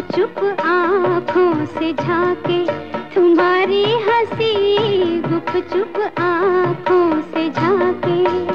चुप आँखों से झांके तुम्हारी हंसी, गुप चुप आँखों से झांके।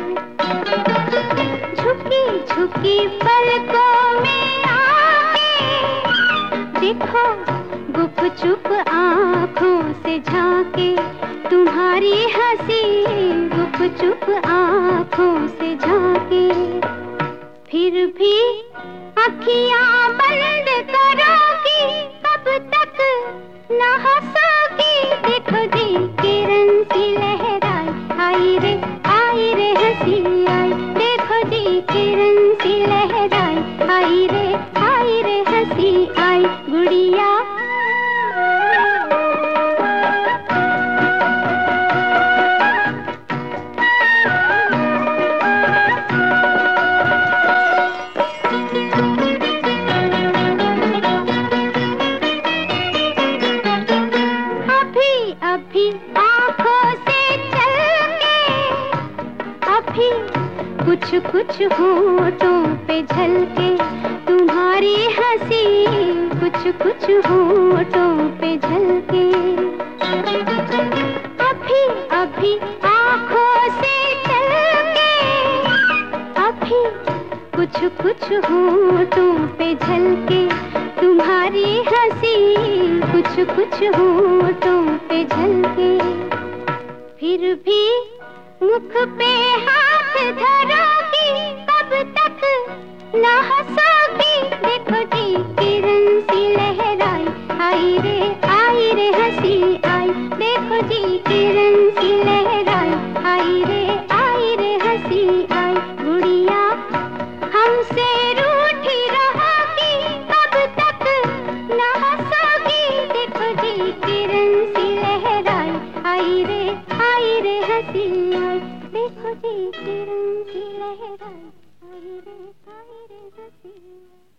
झुकी झुकी पलकों में आके देखो, गुप चुप आँखों से झांके तुम्हारी हंसी, गुप चुप आँखों से झांके। फिर भी अखियाँ बंद करोगी, कब तक न हंसोगी। देखो जी किरण सी लहराई, आई रे हंसी आई। देखो जी किरण सी लहराई, आई रे हंसी आई। गुड़िया अभी आँखों से चल के, अभी कुछ कुछ होठों पे झलके तुम्हारी हंसी, कुछ कुछ होठों पे झलके। अभी अभी आँखों से चल के, अभी कुछ कुछ होठों पे झलके तुम्हारी हंसी, कुछ कुछ होठों पे झलके। फिर भी मुख पे हाथ धरोगी, कब तक न हंसोगी। देखो जी किरण सी लहराई, आई रे हंसी आई। देखो जी किरण सी लहराई, आई रे हंसी आई। गुड़िया हमसे रूठी रहोगी, कब तक न हंसोगी। देखो जी किरण सी लहराई, आई रे हंसी आई। देखो जी किरण सी लहराई, आई रे हंसी आई।